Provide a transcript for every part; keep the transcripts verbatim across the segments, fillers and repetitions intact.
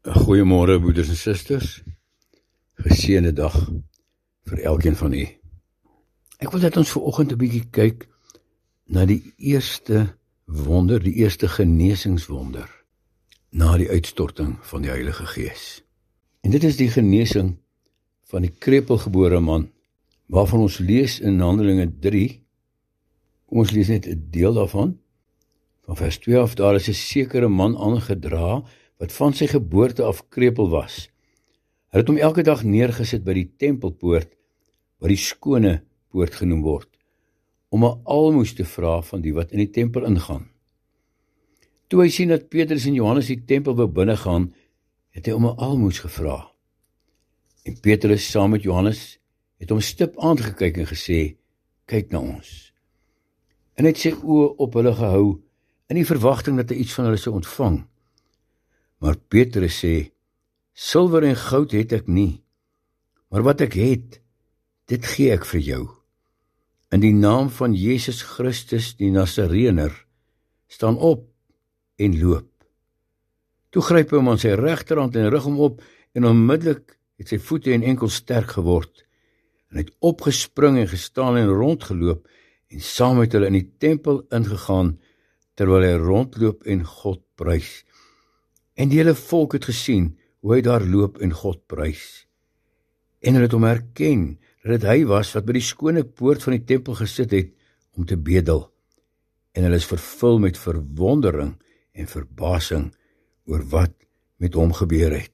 Goeiemôre broeders en susters, geseënde dag vir elkeen van u. Ek wil dat ons vanoggend 'n bietjie kyk na die eerste wonder, die eerste genesingswonder, na die uitstorting van die Heilige Gees. En dit is die genesing van die krepelgebore man, waarvan ons lees in Handelinge drie, kom ons lees net 'n deel daarvan, van vers twee af, daar is 'n sekere man aangedra, wat van sy geboorte af krepel was. Hy het hom elke dag neergesit by die tempelpoort, wat die skone poort genoem word, om 'n almoes te vra van die wat in die tempel ingaan. Toe hy sien dat Petrus en Johannes die tempel wou binnegaan, het hy om 'n almoes gevra. En Petrus saam met Johannes het hom stip aangekyk en gesê, kyk na ons. En hy het sy oë op hulle gehou, in die verwagting dat hy iets van hulle sou ontvang. Maar Petrus sê, silwer en goud het ek nie, maar wat ek het, dit gee ek vir jou. In die naam van Jesus Christus, die Nasareëner, staan op en loop. Toe gryp hy hom aan sy regterhand en rig hom op, en onmiddellik het sy voete en enkels sterk geword. En hy het opgespring en gestaan en rondgeloop, en saam met hulle in die tempel ingegaan, terwyl hy rondloop en God prys. En die hele volk het gesien hoe hy daar loop en God prys. En hulle het hom herken, dat dit hy was wat by die skone poort van die tempel gesit het om te bedel. En hulle is vervul met verwondering en verbasing oor wat met hom gebeur het.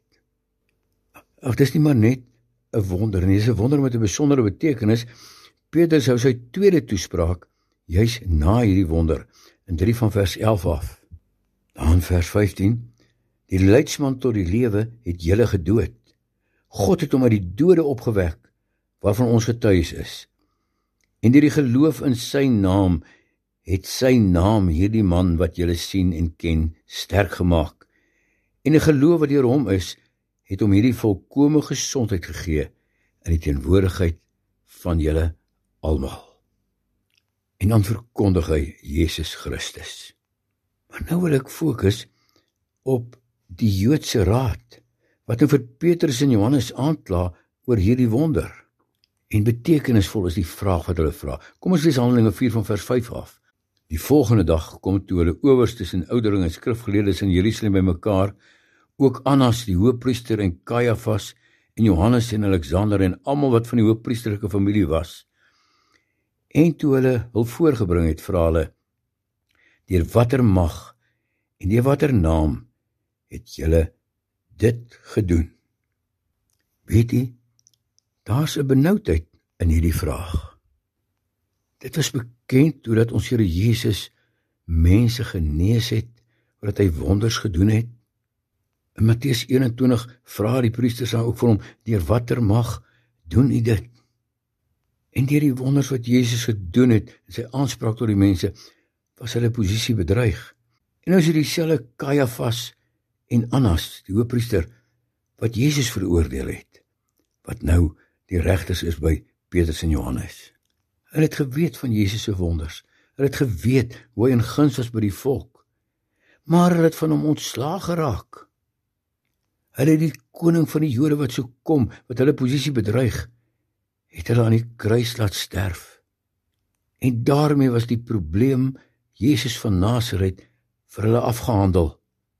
Ag, dis nie maar net 'n wonder nie, dis 'n wonder met 'n besondere betekenis. Petrus hou sy tweede toespraak, juis na hierdie wonder, in drie van vers elf af. Dan vers vyftien, die leidsman tot die lewe het julle gedood. God het hom uit die dode opgewek, waarvan ons getuies is. En deur die geloof in sy naam, het sy naam hierdie man wat julle sien en ken, sterk gemaak. En die geloof wat deur hom is, het hom hierdie volkome gesondheid gegee, in die teenwoordigheid van julle almal. En dan verkondig hy Jesus Christus. Maar nou wil ek fokus op die Joodse raad, wat nou vir Petrus en Johannes aankla oor hierdie wonder. En betekenisvol is die vraag wat hulle vra. Kom ons lees Handelinge vier van vers vyf af. Die volgende dag kom toe hulle owerstes en ouderlinge en skrifgeleerdes in Jerusalem bymekaar, ook Annas die hoëpriester en Kajafas en Johannes en Alexander en almal wat van die hoëpriesterlike familie was. En toe hulle hul voorgebring het, vra hulle, deur watter mag en deur watter naam het julle dit gedoen? Weet jy, daar's 'n benoudheid in hierdie vraag. Dit was bekend doordat ons Here Jesus mense genees het, omdat hy wonders gedoen het. In Matteus eenentwintig vra die priesters dan ook vir hom, deur watter mag doen u dit? En deur die wonders wat Jesus gedoen het, en sy aanspraak tot die mense, was hulle posisie bedreig. En nou is dit dieselfde Kajafas en Annas, die hoëpriester, wat Jesus veroordeel het, wat nou die regters is by Petrus en Johannes. Hulle het geweet van Jesus se wonders, hulle het geweet hoe hy in guns was by die volk, maar hulle het van hom ontslaag geraak. Hulle het die koning van die Jode wat sou kom, wat hulle posisie bedreig, het hulle aan die kruis laat sterf. En daarmee was die probleem Jesus van Nasaret vir hulle afgehandel.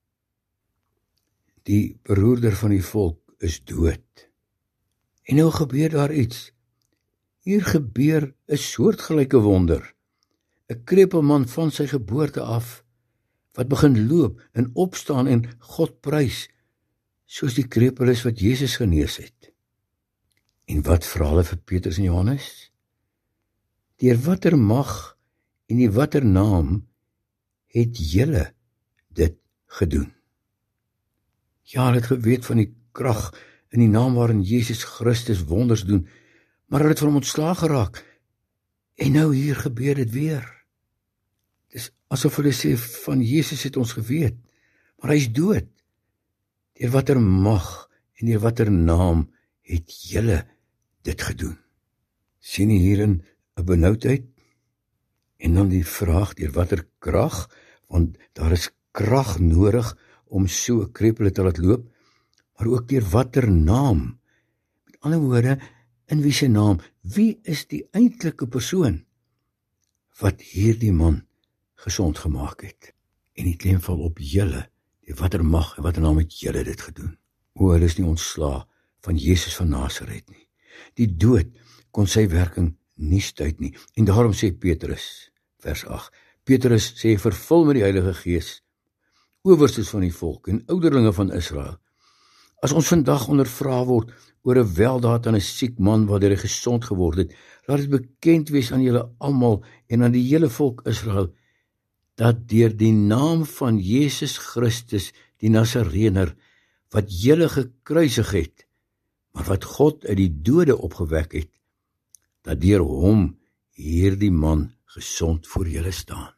Die beroerder van die volk is dood. En nou gebeur daar iets. Hier gebeur 'n soortgelyke wonder. 'n Krepelman van sy geboorte af, wat begin loop en opstaan en God prys, soos die krepel is wat Jesus genees het. En wat vra hulle vir Petrus en Johannes? Deur watter mag en in watter naam het julle dit gedoen? Ja, hulle het geweet van die krag in die naam waarin Jesus Christus wonders doen, maar hulle het van hom ontslaag geraak. En nou hier gebeur dit weer. Dis asof hulle sê, van Jesus het ons geweet, maar hy is dood. Deur watter mag en deur watter naam het julle dit gedoen? Sien jy hierin 'n benoudheid? En dan die vraag, deur watter krag? Want daar is krag nodig om so 'n krepele te laat loop. maar ook deur watter naam. Met ander woorde, in wie se naam, wie is die eintlike persoon wat hierdie man gesond gemaak het? En die klem val op julle, die watter mag en watter naam het julle dit gedoen? O, hulle is nie ontslae van Jesus van Nasaret nie. Die dood kon sy werking nie stuit nie. En daarom sê Petrus, vers agt, Petrus sê, vervul met die Heilige Gees, owerstes van die volk en ouderlinge van Israel. As ons vandag ondervra word oor 'n weldaad aan 'n siek man waardeur hy gesond geword het, laat dit bekend wees aan julle almal en aan die hele volk Israel, dat deur die naam van Jesus Christus, die Nasarener, wat julle gekruisig het, maar wat God uit die dode opgewek het, dat deur hom hierdie man gesond voor julle staan.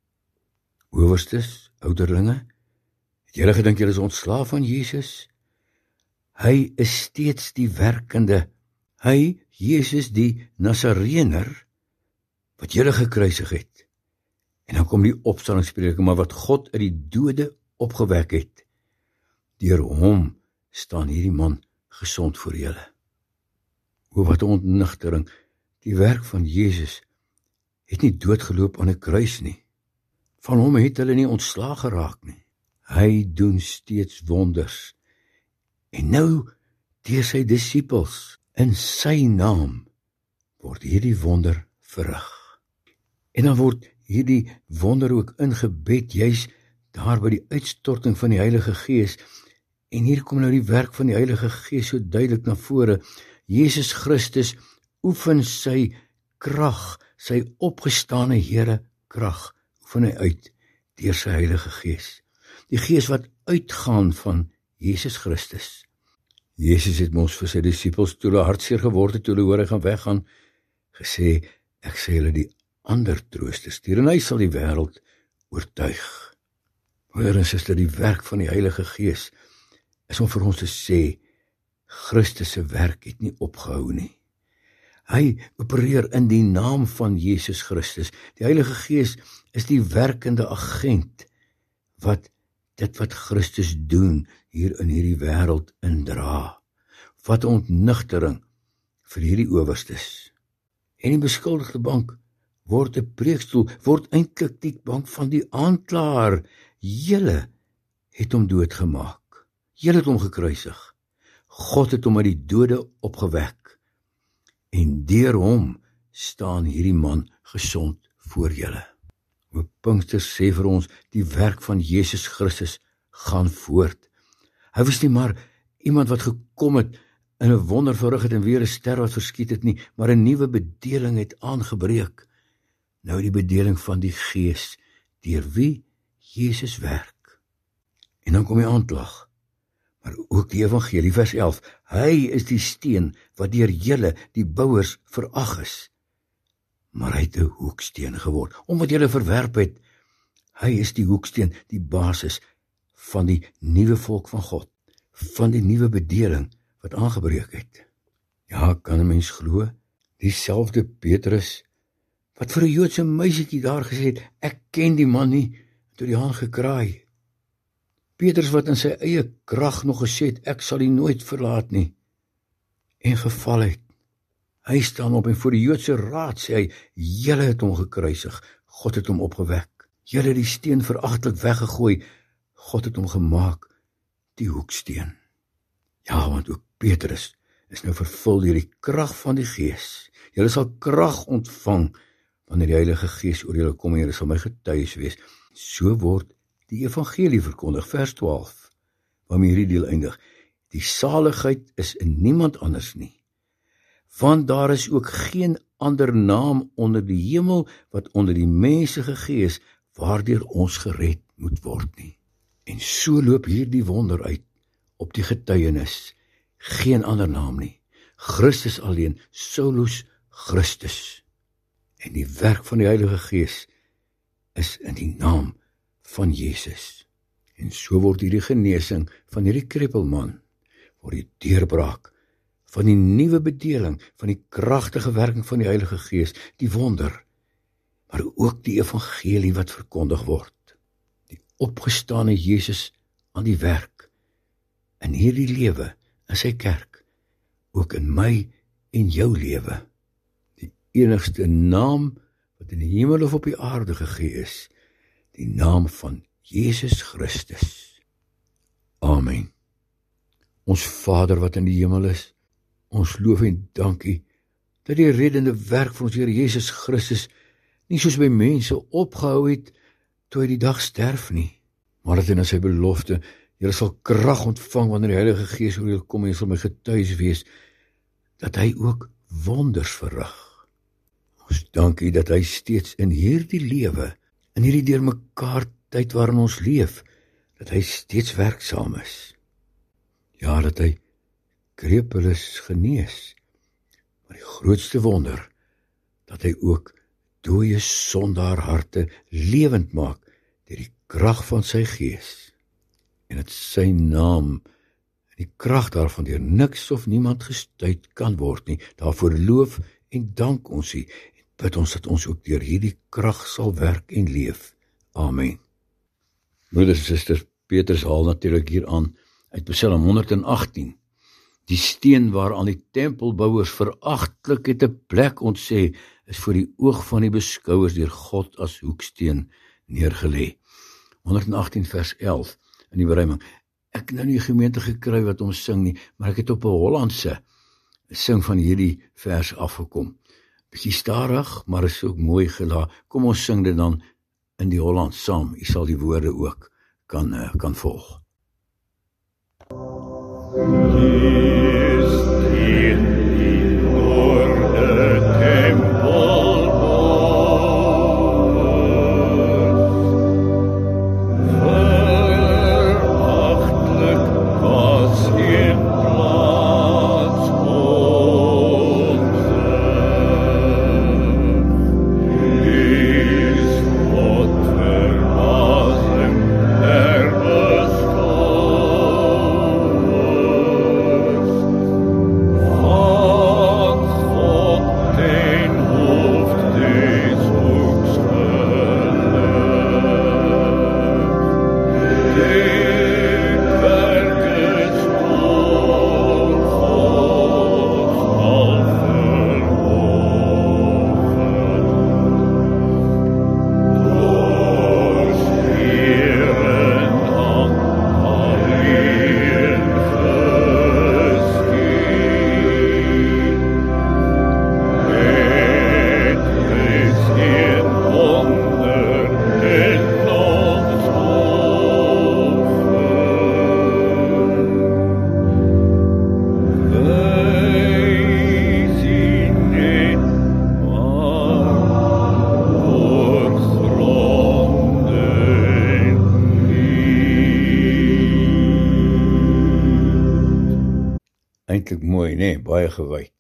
Owerstes, ouderlinge, het julle gedink julle is ontslaaf van Jesus? Hy is steeds die werkende, hy, Jesus die Nasarener, wat julle gekruisig het. En dan kom die opstandingsprediking, maar wat God uit die dode opgewek het, deur hom staan hierdie man gesond voor julle. O, wat 'n ontnigtering, die werk van Jesus het nie doodgeloop aan 'n kruis nie. Van hom het hulle nie ontslaag geraak nie. Hy doen steeds wonders. En nou, deur sy disippels, in sy naam, word hierdie wonder verrig. En dan word hierdie wonder ook ingebed, juis daar by die uitstorting van die Heilige Gees. En hier kom nou die werk van die Heilige Gees so duidelik na vore. Jesus Christus oefen sy krag, sy opgestane Here krag, oefen hy uit deur sy Heilige Gees. Die Gees wat uitgaan van Jesus Christus. Jesus het mos vir sy disippels, toe hulle hartseer geword het, toe hulle hoor hy gaan weggaan, gesê, ek sê julle die ander trooster stuur, en hy sal die wêreld oortuig. Broer en suster, die werk van die Heilige Gees is om vir ons te sê, Christus se werk het nie opgehou nie. Hy opereer in die naam van Jesus Christus. Die Heilige Gees is die werkende agent, wat dit wat Christus doen, hier in hierdie wêreld indra. Wat 'n ontnigtering vir hierdie owerstes. En die beskuldigde bank word 'n preekstoel, word eintlik die bank van die aanklaer. Julle het hom doodgemaak. Julle het hom gekruisig. God het hom uit die dode opgewek. En deur hom staan hierdie man gesond voor julle. Op Pinkster sê vir ons, die werk van Jesus Christus gaan voort. Hy was nie maar iemand wat gekom het, in 'n wonder verrig het en weer 'n ster wat verskiet het nie, maar 'n nuwe bedeling het aangebreek. Nou die bedeling van die Gees, deur wie Jesus werk. En dan kom die aanklag, maar ook die evangelie, vers elf, hy is die steen wat deur julle, die bouers, verag is. Maar hy het 'n hoeksteen geword, omdat julle verwerp het. Hy is die hoeksteen, die basis van die nuwe volk van God, van die nuwe bedeling wat aangebreek het. Ja, kan 'n mens glo, dieselfde Petrus, wat vir 'n Joodse meisietjie daar gesê het, ek ken die man nie, toe die haan gekraai. Petrus wat in sy eie krag nog gesê het, ek sal U nooit verlaat nie, en geval het. Hy staan op en voor die Joodse raad sê hy, julle het hom gekruisig, God het hom opgewek. Julle het die steen veragtelik weggegooi, God het hom gemaak, die hoeksteen. Ja, want ook Petrus is nou vervul deur die krag van die Gees. Julle sal krag ontvang, wanneer die Heilige Gees oor julle kom en julle sal my getuies wees. So word die evangelie verkondig, vers twaalf, waarmee hierdie deel eindig. Die saligheid is in niemand anders nie, want daar is ook geen ander naam onder die hemel, wat onder die mense gegee is, waardeur ons gered moet word nie. En so loop hierdie wonder uit, op die getuienis, geen ander naam nie, Christus alleen, solus Christus. En die werk van die Heilige Gees is in die naam van Jesus. En so word hierdie genesing van hierdie kreppelman, word die deurbraak van die nuwe bedeling, van die kragtige werking van die Heilige Gees, die wonder, maar ook die evangelie wat verkondig word. Die opgestane Jesus aan die werk, in hierdie lewe, in sy kerk, ook in my en jou lewe. Die enigste naam wat in die hemel of op die aarde gegee is, die naam van Jesus Christus. Amen. Ons Vader wat in die hemel is, ons loof en dankie, dat die reddende werk van ons Here Jesus Christus nie soos by mense opgehou het, toe hy die dag sterf nie, maar dat hy na sy belofte, julle sal krag ontvang wanneer die Heilige Gees oor julle kom en julle sal my getuies wees, dat hy ook wonders verrig. Ons dankie dat hy steeds in hierdie lewe, in hierdie deurmekaar tyd waarin ons leef, dat hy steeds werksaam is. Ja, dat hy krepeles genees, maar die grootste wonder, dat hy ook dooie sondaar harte lewend maak, deur die krag van sy Gees, en dat sy naam, en die krag daarvan deur niks of niemand gestuit kan word nie. Daarvoor loof en dank ons U, en bid ons dat ons ook deur hierdie krag sal werk en leef. Amen. Broeders en susters, Petrus haal natuurlik hier aan uit Psalm honderd en agttien. Die steen waaraan die tempelbouers veragtelik het 'n plek ontsê, is voor die oog van die beskouers deur God as hoeksteen neergelê. honderd en agttien vers elf in die beruiming. Ek nou nie gemeente gekry wat ons sing nie, maar ek het op 'n Hollandse sing van hierdie vers afgekom. Bietjie stadig, maar is ook mooi gelaat. Kom ons sing dit dan in die Holland saam. U sal die woorde ook kan, uh, kan volg. Eintlik mooi, nee, baie gewyd.